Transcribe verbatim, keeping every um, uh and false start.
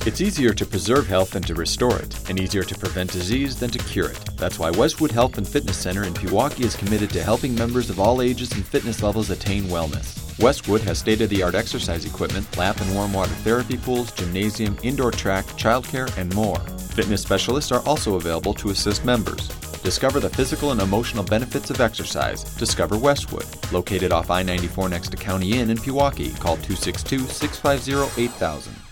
It's easier to preserve health than to restore it, and easier to prevent disease than to cure it. That's why Westwood Health and Fitness Center in Pewaukee is committed to helping members of all ages and fitness levels attain wellness. Westwood has state-of-the-art exercise equipment, lap and warm water therapy pools, gymnasium, indoor track, childcare, and more. Fitness specialists are also available to assist members. Discover the physical and emotional benefits of exercise. Discover Westwood, located off I ninety-four next to County Inn in Pewaukee. Call two six two, six five zero, eight thousand.